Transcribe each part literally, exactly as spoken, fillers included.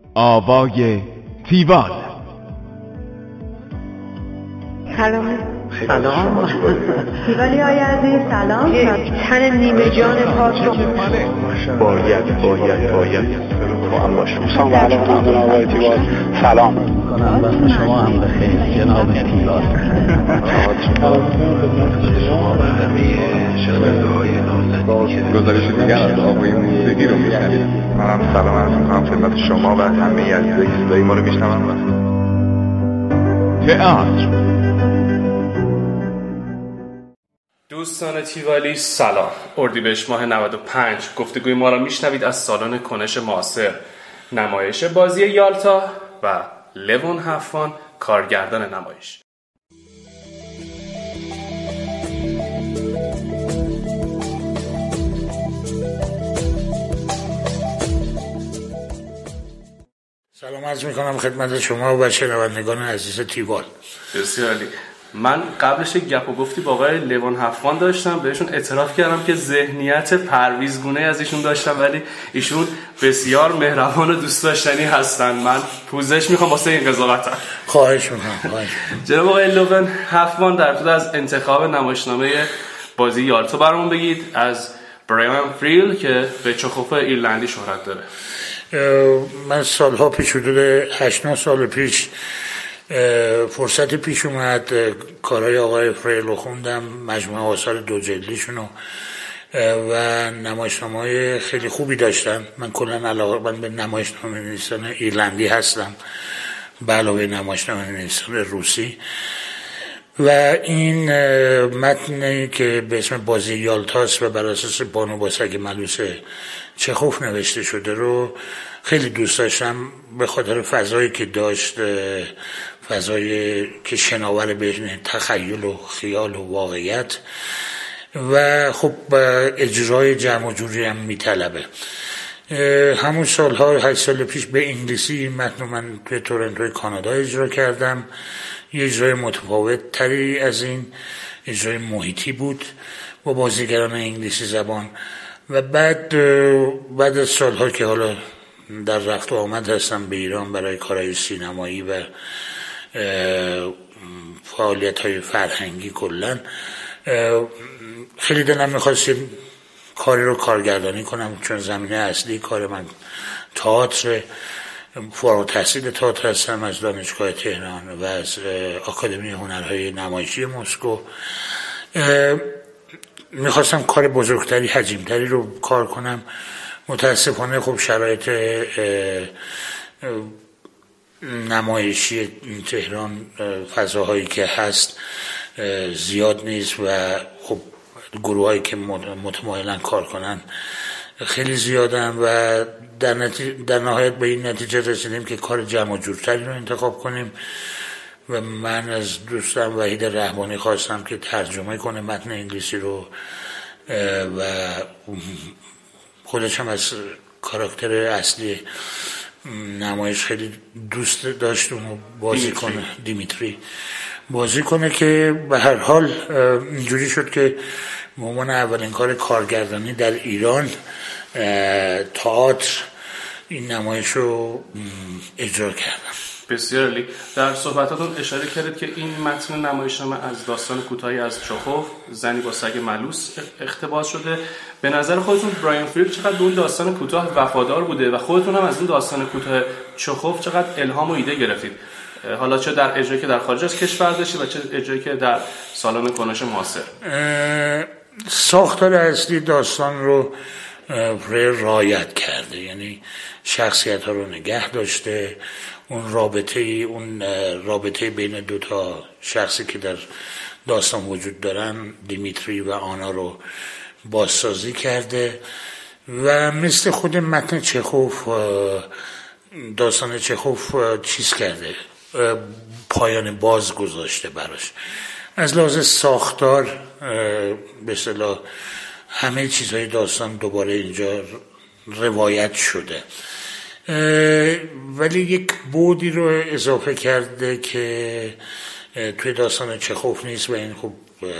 آوای تیوال. سلام. سلام تیوالی های عزیز سلام. تن نیمه جان پاک رو باید باید باید با هم باشم. سلام علیکم جناب آقای تیوال. سلام کنم وقت شما هم بخیر جناب تیوال. شما برنامه شنونده‌های نازنین گزارش دیگر از آقای موسیقی رو میشنوید. منم سلام عرض می‌کنم خدمت شما و همه عزیزایی که صدای ما رو میشنون. تئاتر. دوستان تیوالی سلام. اردیبهشت ماه نود و پنج گفتگوی ما را میشنوید از سالن کنش معاصر، نمایش بازی یالتا و لوون هفوان کارگردان نمایش. سلام عرض میکنم خدمت شما و شنوندگان عزیز تیوال. بسیار عالی. من قبلش یک گپ و گفتی با آقای لوون هفوان داشتم، بهشون اعتراف کردم که ذهنیت پرویزگونه از ایشون داشتم، ولی ایشون بسیار مهربان و دوست داشتنی هستن. من پوزش میخوام واسه این قضاوتم. خواهش میکنم. جناب آقای لوون هفوان در طول از انتخاب نمایشنامه بازی یالتا برامون بگید از برایان فریل که به چخوف ایرلندی شهرت داره. من سالها پیش، حدود هشت نه سال پیش فرصت پیش اومد کارهای آقای فریل رو خوندم، مجموعه آثار دو جلدیشونو و نمایشنامه‌های خیلی خوبی داشتن. من کلا علاقه‌مند به نمایشنامه نویسان ایرلندی هستم به علاوه نمایشنامه نویسان روسی و این متنی که به اسم بازی یالتاست و بر اساس بانو با سگ ملوس چخوف نوشته شده رو خیلی دوست داشتم، به خاطر فضایی که داشت، فضایی که شناور بین تخیل و خیال و واقعیت و خب اجرای جمع و جوری هم میطلبه. همون سالها هشت سال پیش به انگلیسی این متن من توی تورنتو کانادا اجرا کردم. یه اجرای متفاوت تری از این، اجرای محیطی بود با بازیگران انگلیسی زبان و بعد بعد از سالها که حالا در رفت و آمد هستم به ایران برای کارهای سینمایی و فعالیت‌های فرهنگی کلن، خیلی دلم می‌خواست کاری رو کارگردانی کنم، چون زمینه اصلی کار من تئاتر، فارغ التحصیل تئاتر هستم از دانشگاه تهران و از آکادمی هنرهای نمایشی مسکو. میخواستم کار بزرگتری، حجیمتری رو کار کنم. متاسفانه خب شرایط نمایشی تهران، فضاهایی که هست زیاد نیست و خب گروهایی که متمایلن کار کنن خیلی زیادن و در, نتیجه در نهایت به این نتیجه رسیدیم که کار جمع و جورتری رو انتخاب کنیم و من از دوستم وحید رحمانی خواستم که ترجمه کنه متن انگلیسی رو و خودش هم از کاراکتر اصلی نمایش خیلی دوست داشت اونو بازی کنه، دیمیتری بازی کنه که به هر حال اینجوری شد که به عنوان اولین کار کارگردانی در ایران تئاتر این نمایش رو اجرا کردم. بسیار عالی. در صحبتاتون اشاره کردید که این متن نمایشنامه از داستان کوتاهی از چخوف، زنی با سگ ملوس، اقتباس شده. به نظر خودتون برایان فریل چقدر به اون داستان کوتاه وفادار بوده و خودتون هم از اون داستان کوتاه چخوف چقدر الهام و ایده گرفتید؟ حالا چه در اجرایی که در خارج از کشور داشتید و چه اجرایی که در سالن کنش معاصر؟ ساختار اصلی داستان رو فریل رعایت کرده، یعنی شخصیت ها رو نگه داشته، اون رابطه اون رابطه بین دو تا شخصی که در داستان وجود دارن، دیمیتری و آنا، رو بازسازی کرده و مثل خود متن چخوف، داستان چخوف چیز کرده، پایان باز گذاشته براش. از لحاظ ساختار به اصطلاح همه چیزهای داستان دوباره اینجا روایت شده، ولی یک بودی رو اضافه کرده که توی داستان چخوف نیست و این خب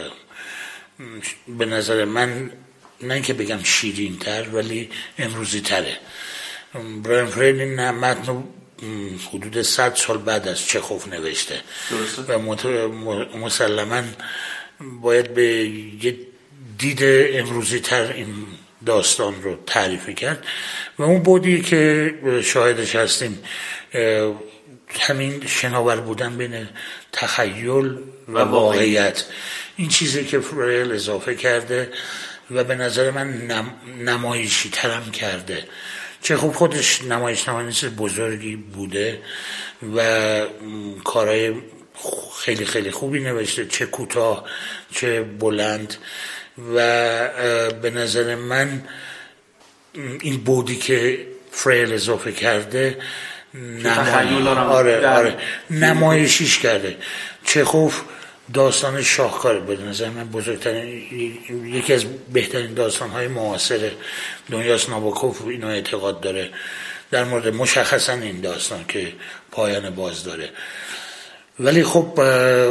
به نظر من نه اینکه بگم شیرین تر ولی امروزی تره. برایان فریل این متن رو حدود صد سال بعد از چخوف نوشته درسته. و مسلماً باید به یه دید امروزی تر این داستان رو تعریف کرد و اون بودی که شاهدش هستیم همین شناور بودن بین تخیل و واقعیت، این چیزی که فریل اضافه کرده و به نظر من نم... نمایشی ترم کرده. چه خوب خودش نمایش نمایش بزرگی بوده و کارهای خیلی خیلی خوبی نوشته، چه کوتاه چه بلند، و به نظر من این بودی که فریل اضافه کرده نمای... آره آره نمایشیش کرده. چخوف داستان شاهکاره، به نظر من بزرگترین، یکی از بهترین داستان‌های معاصر دنیاست. نابوکوف اینو اعتقاد داره در مورد مشخصا این داستان که پایان باز داره. ولی خب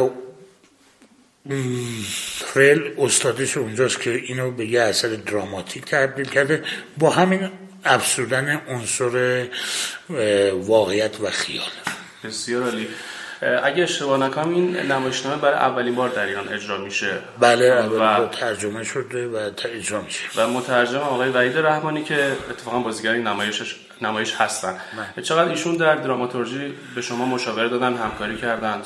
فریل استادش اونجاست که اینو به یه اثر دراماتیک تبدیل کرده با همین افزودن عنصر واقعیت و خیال. بسیار عالی. اگه اشتباه نکنم این نمایشنامه برای اولین بار در ایران اجرا میشه. بله اولین بار ترجمه شده و اجرا میشه و مترجم آقای وحید رحمانی که اتفاقا بازیگر این نمایشش نمایش هستن. من. چقدر ایشون در دراماتورژی به شما مشاوره دادن، همکاری کردند؟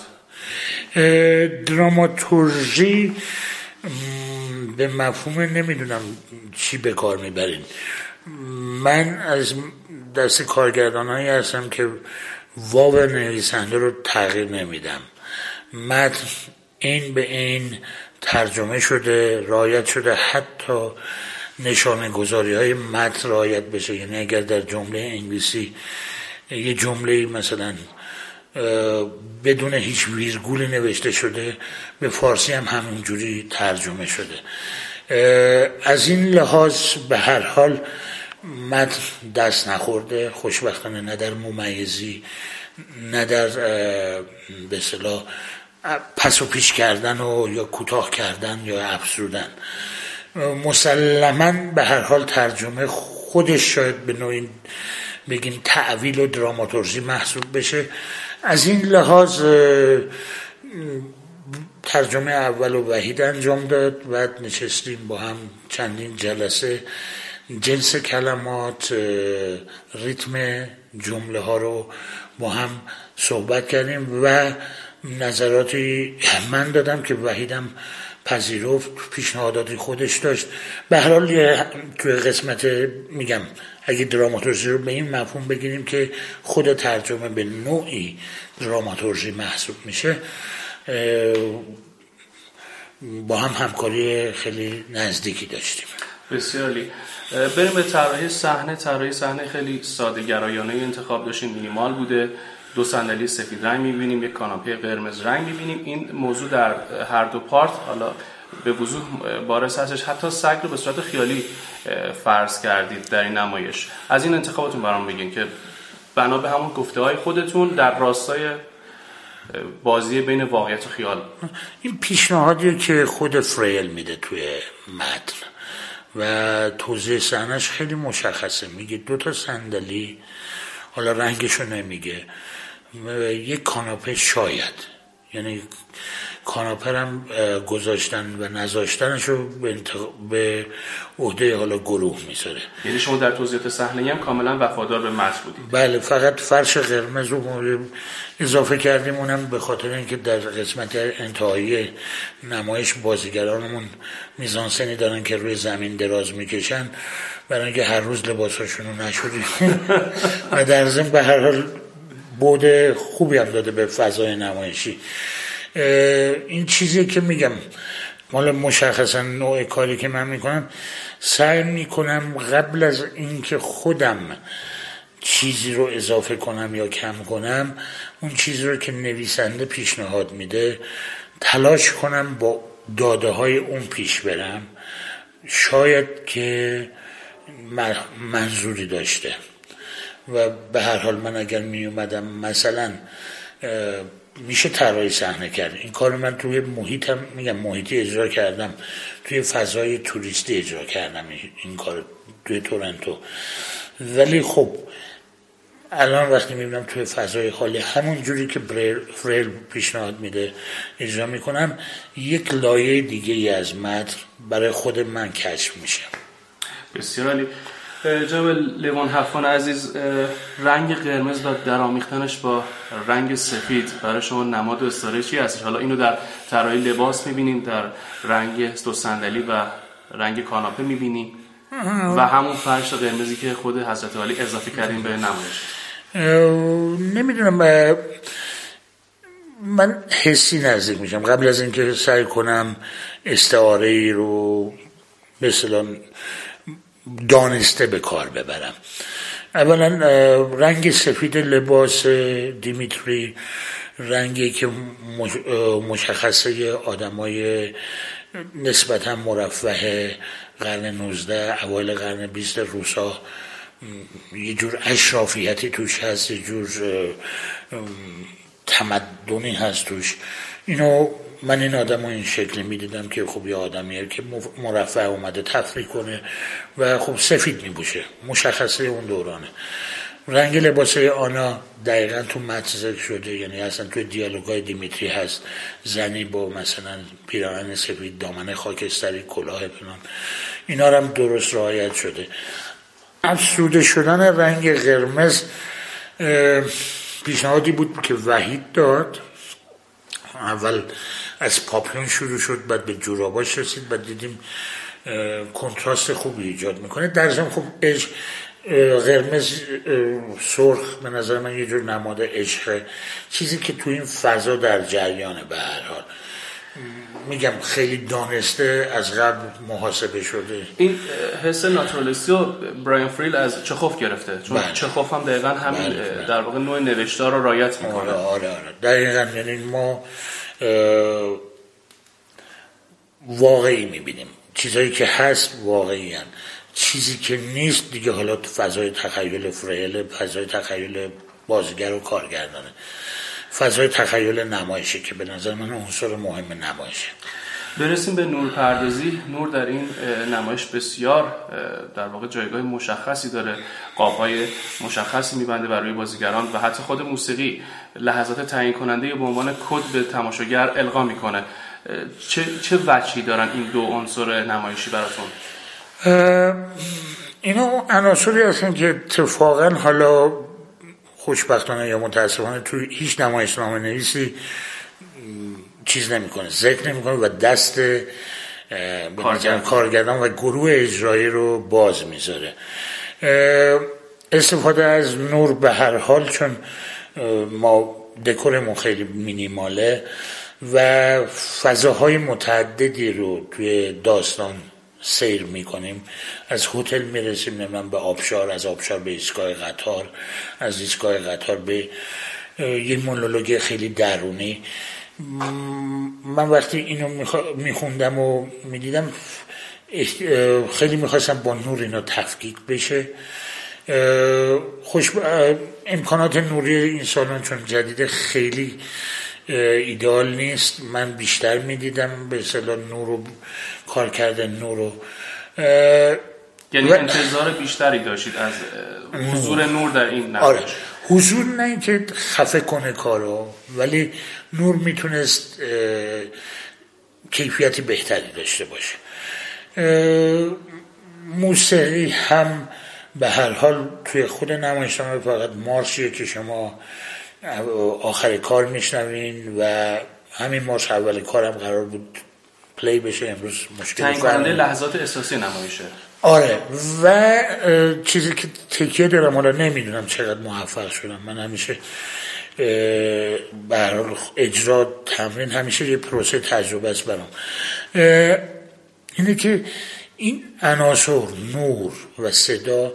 دراماتورژی به مفهوم نمیدونم چی به کار میبرین. من از دست کارگردانایی هستم که واو نویسنده رو تغییر نمیدم. متن این به این ترجمه شده، رعایت شده، حتی نشانه گذاری های متن رعایت بشه. یعنی اگر در جمله انگلیسی یه جمله مثلا بدون هیچ ویرگولی نوشته شده، به فارسی هم همینجوری ترجمه شده. از این لحاظ به هر حال متن دست نخورده، خوشبختانه، نه در ممیزی، نه در به اصطلاح پس و پیش کردن و یا کوتاه کردن یا افزودن. مسلماً به هر حال ترجمه خودش شاید به نوعی بگیم تعویل و دراماتورژی محسوب بشه. از این لحاظ ترجمه اول و وحید انجام داد، بعد نشستیم با هم چندین جلسه جنس کلمات، ریتم جمله ها رو با هم صحبت کردیم و نظراتی من دادم که وحیدم پذیرفت، پیشنهاداتی خودش داشت. به هر حال توی قسمت میگم اگه دراماتورژی رو به این مفهوم بگیریم که خود ترجمه به نوعی دراماتورژی محسوب میشه، با هم همکاری خیلی نزدیکی داشتیم. بسیار عالی. بریم به طراحی صحنه. طراحی صحنه خیلی ساده گرایانه انتخاب داشتیم، مینیمال بوده. دو صندلی سفید رنگ می‌بینیم، یک کاناپه قرمز رنگ می‌بینیم. این موضوع در هر دو پارت حالا به وضوح بارز هستش. حتی سگ رو به صورت خیالی فرض کردید در این نمایش. از این انتخاباتون برام بگین که بنا به همون گفته‌های خودتون در راستای بازی بین واقعیت و خیال. این پیشنهادی که خود فریل میده توی متن و توضیح صحنه‌اش خیلی مشخصه. میگه دو تا صندلی، حالا رنگشو نمیگه، یک کاناپه شاید، یعنی کاناپه هم گذاشتن و نذاشتنشو به, انتق... به عهده حالا گروه میذاره. یعنی شما در توضیحات صحنه‌ای هم کاملا وفادار به متن بودید؟ بله، فقط فرش قرمز رو اضافه کردیم، اونم به خاطر اینکه در قسمت انتهایی نمایش بازیگرانمون میزانسنی دارن که روی زمین دراز میکشن، برای اینکه هر روز لباساشون رو نشوریم و در ضمن به هر حال بود خوبی هم داده به فضای نمایشی. این چیزی که میگم مال مشخصا نوع کاری که من میکنم، سعی میکنم قبل از اینکه خودم چیزی رو اضافه کنم یا کم کنم، اون چیزی رو که نویسنده پیشنهاد میده تلاش کنم با داده های اون پیش برم، شاید که منظوری داشته. و به هر حال من اگر می اومدم مثلا میشه طراحی صحنه کرد، این کارو من توی محیطم میگم محیطی اجرا کردم، توی فضای توریستی اجرا کردم این کار توی تورنتو. ولی خب الان وقتی میبینم توی فضای خالی همون جوری که فریل پیشنهاد میده اجرا میکنم، یک لایه دیگه ای از متن برای خود من کشف میشه. بسیار عالی. جناب لوان حفان عزیز، رنگ قرمز و درآمیختنش با رنگ سفید برای شما نماد استعاره چی هستش؟ حالا اینو در طراحی لباس میبینیم، در رنگ دو صندلی و رنگ کاناپه میبینیم و همون فرش قرمزی که خود حضرت علی اضافه کردیم به نمایش. نمیدونم، من حسی نزدیک میشم قبل از اینکه سعی کنم استعاره ای رو مثلا دانسته به کار ببرم. اولا رنگ سفید لباس دیمیتری رنگی که مشخصه آدمای نسبتا مرفه قرن نوزده اوایل قرن بیست روسا، یه جور اشرافیتی توش هست، یه جور تمدنی هست توش. اینو من این آدم رو این شکلی می دیدم که خب یه آدمیه که مرفه اومده تفریح کنه و خب سفید می بوشه، مشخصه اون دورانه. رنگ لباسه آنا دقیقا تو متن ذکر شده، یعنی اصلا توی دیالوگای دیمیتری هست، زنی با مثلا پیراهن سفید، دامن خاکستری، کلاه پنهان، اینا رو هم درست رعایت شده. افسوده شدن رنگ قرمز پیشنهادی بود که وحید داد. اول از پاپیون شروع شد، بعد به جوراباش رسید، بعد دیدیم کنتراست خوبی ایجاد میکنه. در ضمن خب عشق، قرمز سرخ به نظر من یه جور نماد عشق، چیزی که تو این فضا در جریانه. به هر حال میگم خیلی دانسته از قبل محاسبه شده. این حس ناتورالیستی رو برایان فریل از چخوف گرفته، چون بله. چخوف هم دقیقا همین بله. بله. در واقع نوع نوشتار رو رعایت میکنه. آره آره آره دقیقا. یعنی ما واقعی میبینیم، چیزایی که هست واقعی هست، چیزی که نیست دیگه حالا فضای تخیل فریل، فضای تخیل بازیگر و کارگردانه، فضای تخیل نمایشه که به نظر من عنصر مهم نمایشه. برسیم به نور پردازی. نور در این نمایش بسیار در واقع جایگاه مشخصی داره، قاب‌های مشخصی میبنده برای بازیگران و حتی خود موسیقی لحظات تعیین کننده به عنوان کد به تماشاگر القا میکنه. چه چه وجهی دارن این دو عنصر نمایشی براتون؟ اینا عناصری هستن که اتفاقا حالا خوشبختانه یا متاسفانه توی هیچ نمایشنامه نویسی چیز نمیکنه، ذکر نمیکنه و دست کارگردان و گروه اجرایی رو باز میذاره. استفاده از نور به هر حال، چون ما دکورمون خیلی مینیماله و فضاهای متعددی رو توی داستان سیر میکنیم، از هتل میرسیم نمیدونم به آبشار، از آبشار به ایستگاه قطار، از ایستگاه قطار به یه مونولوگ خیلی درونی. من وقتی اینو میخوندم و میدیدم خیلی میخواستم با نور اینا تفکیک بشه. خوش امکانات نوری این سالن چون جدیده خیلی ایدئال نیست، من بیشتر میدیدم به اصطلاح نور رو کار کردن نور رو، یعنی و... انتظار بیشتری داشتید از حضور نور در این نمایش؟ آره، حضور نه اینکه خفه کنه کارو، ولی نور میتونست کیفیتی بهتری داشته باشه. موسیقی هم به هر حال توی خود نمایشنامه فقط مارشیه که شما آخر کار میشنوین و همین مارش اول کارم قرار بود پلی بشه، امروز مشکل تعیین کننده لحظات اساسی نمایشه. آره، و چیزی که تکیه دارم، حالا نمیدونم چقدر موفق شدم، من همیشه به هر حال اجرا تمرین همیشه یه پروسه تجربه است برام، اینه که این عناصر نور و صدا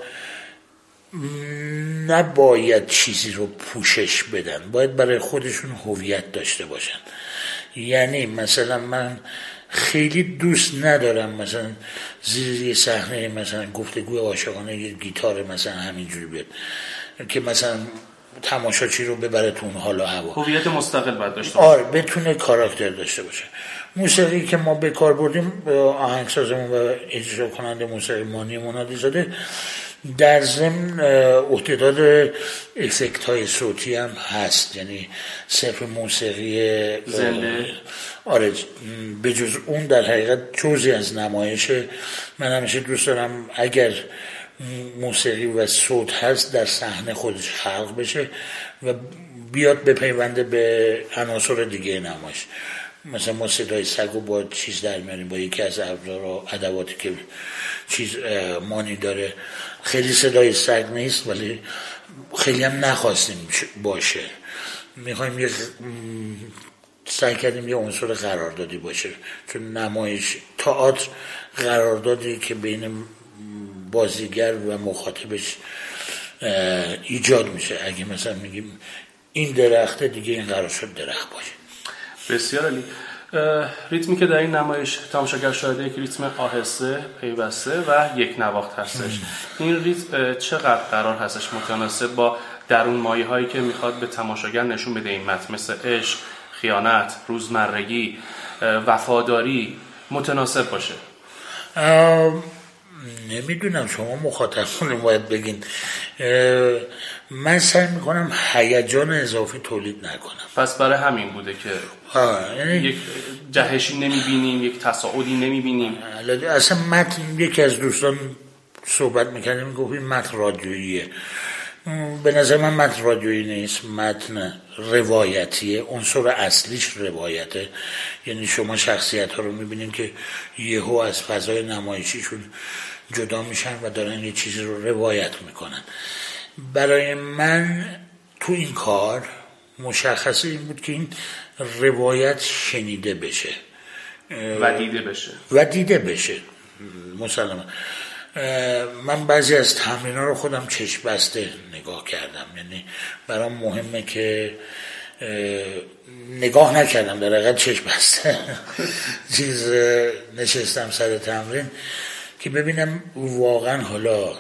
نباید چیزی رو پوشش بدن، باید برای خودشون هویت داشته باشن. یعنی مثلا من خیلی دوست ندارم مثلا زیر یه صحنه مثلا گفتگوی عاشقانه یه گیتار مثلا همینجوری بیاد که مثلا تماشاچی رو ببره تو اون حال و هوا. هویت مستقل باید داشته باشه. آره، بتونه کاراکتر داشته باشه. موسیقی که ما به کار بردیم، آهنگسازمون و اجرا کننده موسیقی مانی منادی زاده در ضمن عهدهدار افکت های صوتی هم هست، یعنی صرف موسیقی زنده. آره به جز اون در حقیقت جزئی از نمایشه. من همیشه دوست دارم اگر موسیقی و صوت هست در صحنه خودش خلق بشه و بیاد بپیونده به عناصر دیگه نمایش. مثلا ما صدای سگو با چیز در میاریم، با یکی از ابزار و ادواتی که چیز مانی داره. خیلی صدای سگ نیست ولی خیلی هم نخواستیم باشه، میخوایم یه سعی کردیم یه عنصر قراردادی باشه، چون نمایش تئاتر قراردادی که بین بازیگر و مخاطبش ایجاد میشه. اگه مثلا میگیم این درخته دیگه این قرار شد درخت باشه. بسیار عالی. ریتمی که در این نمایش تماشاگر شاهده یک ریتم آهسته، پیوسته و یک نواخت هستش. این ریتم چقدر قرار هستش متناسب با درون مایه هایی که میخواد به تماشاگر نشون بده این متن، مثل عشق، خیانت، روزمرگی، وفاداری، متناسب باشه؟ نمیدونم، شما مخاطبون باید بگین. من سعی میکنم هیجان اضافی تولید نکنم. پس برای همین بوده که یعنی یک جهشی نمیبینیم، یک تصاعدی نمیبینیم. اصلا متن، یکی از دوستان صحبت میکردیم میگفت این متن رادیوییه. به نظر من متن رادیویی نیست، متن روایتیه. عنصر اصلیش روایته، یعنی شما شخصیت ها رو میبینید که یهو از فضای نمایشیشون جدا میشن و دارن یه چیزی رو روایت میکنن. برای من تو این کار مشخصه این بود که این روایت شنیده بشه و دیده بشه و دیده بشه مسلماً. من بعضی از تمرین‌ها رو خودم چشم بسته نگاه کردم، یعنی برام مهمه که نگاه نکردم، در حقیقت چشم بسته چیز نشستم سر تمرین که ببینم واقعا حالا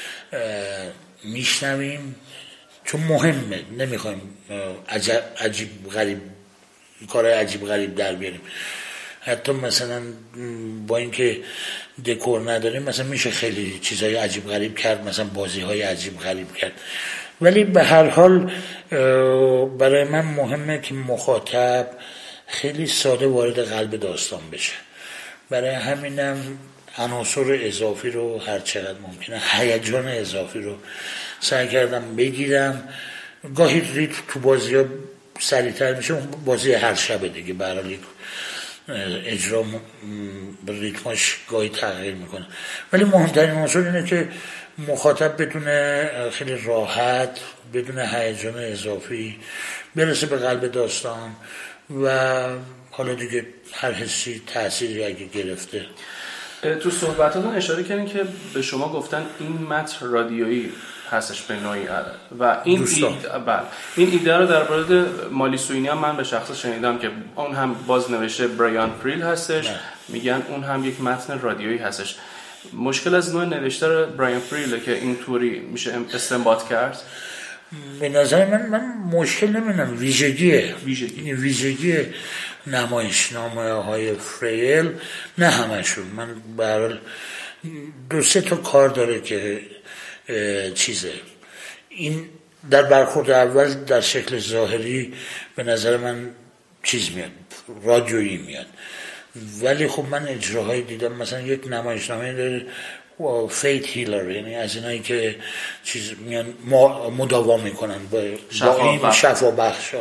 میشنویم، چون مهمه، نمیخوایم عجب عجیب غریب کارهای عجیب غریب در بیاریم. حتی مثلا با اینکه دکور نداریم مثلا میشه خیلی چیزهای عجیب غریب کرد، مثلا بازی های عجیب غریب کرد، ولی به هر حال برای من مهمه که مخاطب خیلی ساده وارد قلب داستان بشه. برای همینم عناصر اضافی رو هر چقدر ممکنه، هیجان اضافی رو سعی کردم بگیرم. گاهی ریتم تو بازی ها سریعتر میشه، اون بازی هر شب دیگه برای اجرا ریتماش گاهی تغییر میکنه، ولی مهمترین عنصر اینه که مخاطب بدون خیلی راحت، بدون هیجان اضافی برسه به قلب داستان و حالا دیگه هر حسی تأثیری اگه گرفته. تو صحبتاتون اشاره کردین که به شما گفتن این متن رادیویی هستش به نوعی و این ایده, بله. این ایده رو در مورد مالی سوینی هم من به شخص شنیدم که اون هم باز نوشته برایان فریل هستش، نه. میگن اون هم یک متن رادیویی هستش. مشکل از نوع نوشته برایان فریله که اینطوری میشه استنباط کرد؟ به نظر من من مشکل نمیدونم، ویژگیه ویژگی ویژگی نمایشنامه های فریل، نه همشون. من برای دو سه تا کار داره که چیزه این در برخورد اول در شکل ظاهری به نظر من چیز میاد، رادیویی میاد، ولی خب من اجراهایی دیدم. مثلا یک نمایشنامه داره فیت هیلر، یعنی از اینایی که چیز میان مداوا میکنن با این شفا بخش.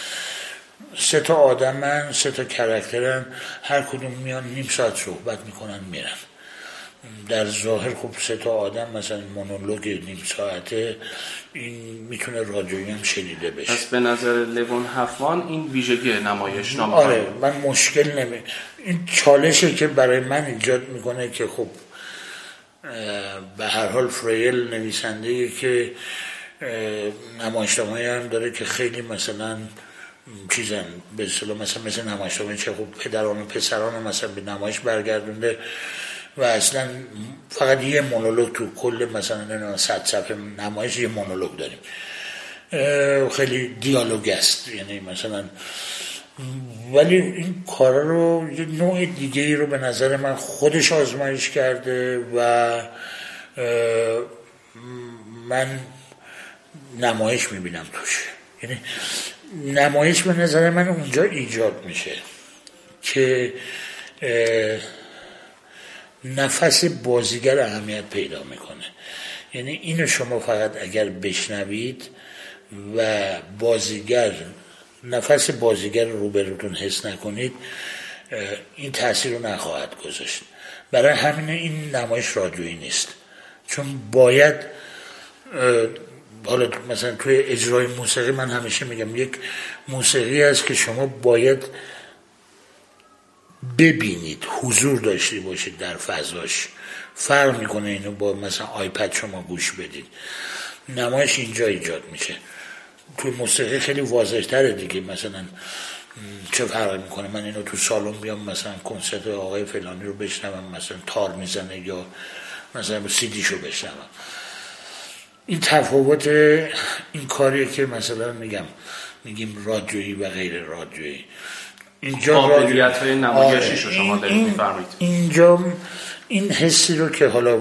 سه تا آدمن، سه تا کرکترن، هر کدوم میان نیم ساعت صحبت میکنن میرن. در ظاهر خب سه تا آدم مثلا مونولوگ نیم ساعته، این میتونه رادیویی هم شنیده بشه. پس به نظر لوون هفمان این ویژگی نمایشنامه. آره من مشکل نمی، این چالشه که برای من ایجاد میکنه که خب به هر حال فریل نویسنده‌ای که نمایشنامه‌ای هم داره که خیلی مثلا چیزن به اصطلاح مثلا مثل نمایشنامه چه خب پدران و پسران مثلا به نمایش برگردونده و اصلا فقط یه مونولوگ تو کل مثلا نه صد صفحه نمایش یه مونولوگ داریم، خیلی دیالوگ است یعنی مثلا. ولی این کارا رو یه نوع دیگه ای رو به نظر من خودش آزمایش کرده و من نمایش میبینم توش. یعنی نمایش به نظر من اونجا ایجاد میشه که نفس بازیگر اهمیت پیدا میکنه. یعنی اینو شما فقط اگر بشنوید و بازیگر نفس بازیگر رو روبروتون حس نکنید این تأثیر رو نخواهد گذاشت. برای همین این نمایش رادیویی نیست، چون باید حالا مثلا توی اجرای موسیقی من همیشه میگم یک موسیقی هست که شما باید ببینید، حضور داشته باشید در فضاش. فرق میکنه اینو با مثلا آیپد شما گوش بدید. نمایش اینجا ایجاد میشه. توی موسیقی خیلی واضح تره دیگه. مثلا چه فرق میکنه من اینو تو سالن بیام مثلا کنسرت آقای فلانی رو بشنوم، مثلا تار میزنه یا مثلا سی دیشو بشنوم. این تفاوت این کاریه که مثلا میگم میگیم رادیویی و غیر رادیویی. اینجا قابلیت‌های نمایشی رو شما دارید می‌فرمایید. اینجا این حسی رو که حالا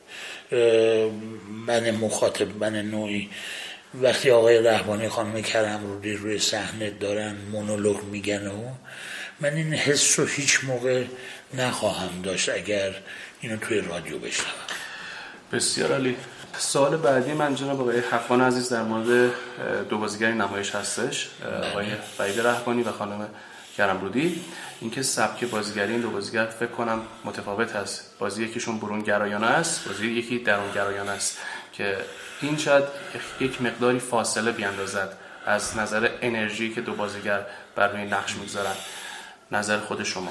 من مخاطب من نوعی وقتی آقای رهبانی خانم کرم‌رودی روی صحنه دارن مونولوگ میگن و من این حس رو هیچ موقع نخواهم داشت اگر اینو توی رادیو بشنوم. بسیار عالی. سوال بعدی من جناب آقای حقان عزیز در مورد دو بازیگر نمایش هستش، آقای فرید رهبانی و خانم کرم‌رودی. اینکه سبک بازیگری این دو بازیگر فکر کنم متفاوت هست. بازی یکیشون برون گرایانه است، بازی یکی درون گرایانه است که این شاید یک مقداری فاصله بیاندازد از نظر انرژی که دو بازیگر بر روی نقش میگذارن. نظر خود شما؟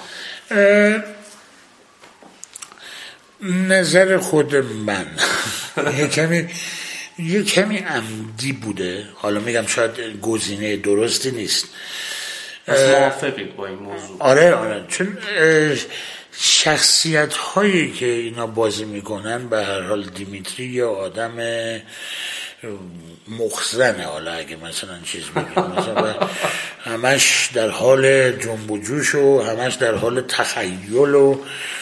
نظر خود من یه کمی یه کمی عمدی بوده. حالا میگم شاید گزینه درستی نیست. موافقید با این موضوع؟ آره آره چون شخصیت هایی که اینا بازی میکنن به هر حال دیمیتری یا آدم مخزنه، حالا اگه مثلا چیز بگیم مثلا همش در حال جنب و جوش و همش در حال تخیل و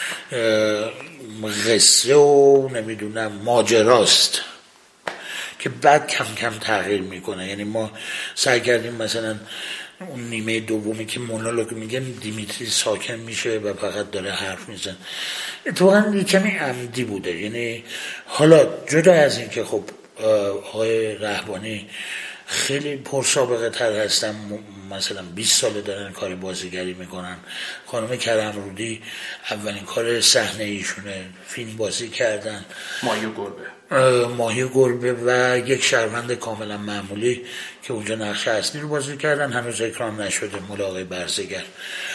قصه و نمیدونم ماجراست که بعد کم کم تغییر میکنه. یعنی ما سعی کردیم مثلا اون نیمه دومی که مونولوگ میگن دیمیتری ساکن میشه و فقط داره حرف میزن. اتفاقا یه کمی عمدی بوده. یعنی حالا جدا از این که خب آقای رهبانی خیلی پرسابقه تر هستن، مثلا بیست ساله دارن کار بازیگری میکنن. خانم کرم‌رودی اولین کار صحنه ایشونه، فیلم بازی کردن، ماهی و گربه ماهی و گربه و یک شهروند کاملا معمولی که اونجا نقش اصلی رو بازی کردن. هنوز اکرام نشده مال آقای برزگر.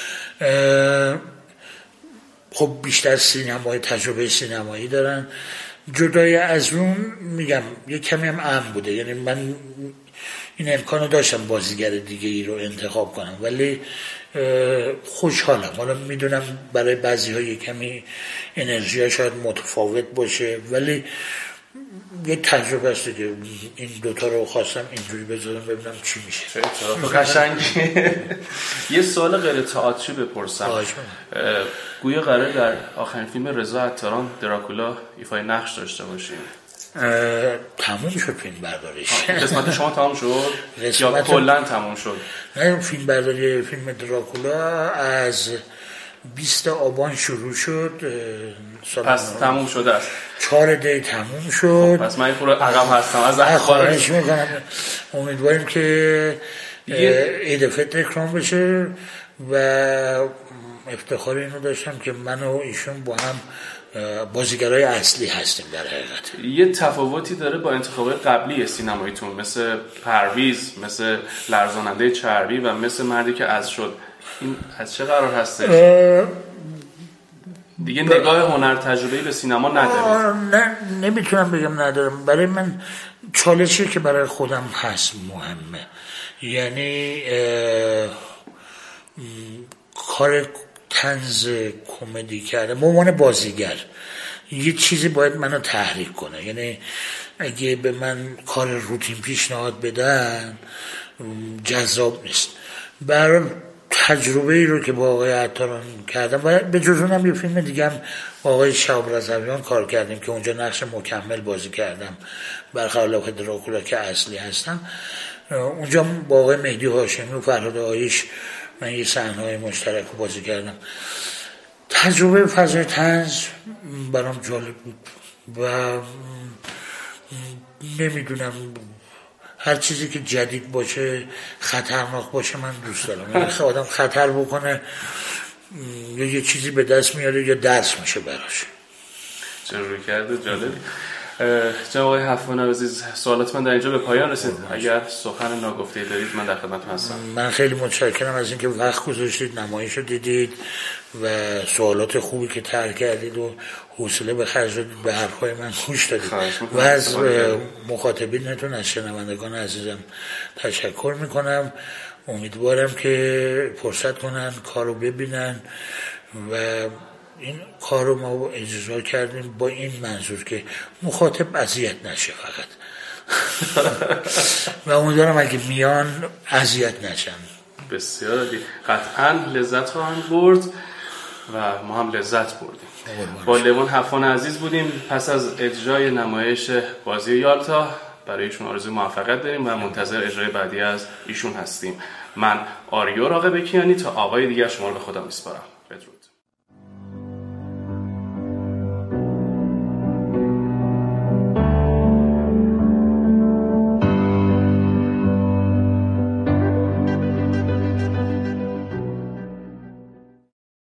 خب بیشتر سینمای تجربه سینمایی دارن. جدای از اون میگم یه کمی هم اهم بوده. یعنی من این امکانو داشتم بازیگر دیگه ای رو انتخاب کنم ولی خوشحالم. حالا میدونم برای بعضی ها یه کمی انرژی ها شاید متفاوت باشه ولی یه تجربه است که این دوتا رو خواستم اینجوری بذارم ببینم چی میشه. قشنگی. یه سوال غیر تئاتری بپرسم. گویا قراره در آخرین فیلم رضا عطاران دراکولا ایفای نقش داشته باشیم. تموم شد فیلم برداریش. قسمت شما تموم شد یا کلا تموم شد؟ نه فیلم برداری فیلم دراکولا از بیست آبان شروع شد. پس تموم شده است. چهار دی تموم شد. پس من پرو عقب هستم از اخبارش میکنم. امیدواریم که عید فطر اکرام بشه و افتخار اینو داشتم که من و ایشون با هم بازیگرای اصلی هستیم. در حقیقت یه تفاوتی داره با انتخابات قبلی سینماییتون، مثل پرویز، مثل لرزاننده چربی و مثل مردی که از شد. این از چه قرار هستش؟ دیگه نگاه هنر تجربه‌ای به سینما ندارید؟ نه نمیتونم بگم ندارم. برای من چالشی که برای خودم هست مهمه. یعنی کار طنز کمدی کرده به عنوان بازیگر یه چیزی باید منو تحریک کنه. یعنی اگه به من کار روتین پیشنهاد بدن جذاب نیست. برای تجربه ای رو که با آقای عطاران کردم و به جز اونم یه فیلم دیگه هم با آقای شهاب رضویان کار کردیم که اونجا نقش مکمل بازی کردم برخلاف دراکولا که اصلی هستم. اونجا با آقای مهدی هاشمی و فرهاد آیش من یه صحنه‌های مشترک رو بازی کردم. تجربه فضای طنز برام جالب بود و نمیدونم هر چیزی که جدید باشه خطرناک باشه من دوست دارم. یعنی آدم خطر بکنه یا یه چیزی به دست میاره یا درس میشه براش. چه روی کرده جالب. جناب آقای حفان عزیز سوالات من در اینجا به پایان رسید. اگر سخن ناگفته دارید من در خدمتتون هستم. من خیلی متشکرم از اینکه وقت گذاشتید، نمایش رو دیدید و سوالات خوبی که طرح کردید و حوصله به خرج دادید، به حرفای من گوش دادید و از مخاطبینتون از شنوندگان عزیزم تشکر میکنم. امیدوارم که فرصت کنن کارو ببینن و این کار رو ما اجرا کردیم با این منظور که مخاطب اذیت نشه فقط و امیدوارم اگه میان اذیت نشن. بسیار عالی. قطعا لذت خواهند برد و ما هم لذت بردیم. با لوان حفان عزیز بودیم. پس از اجرای نمایش بازی یالتا برای ایشون آرزوی موفقیت داریم و منتظر اجرای بعدی از ایشون هستیم. من آریو راغب کیانی تا آقای دیگر شما رو به خدا میسپارم. بدرود.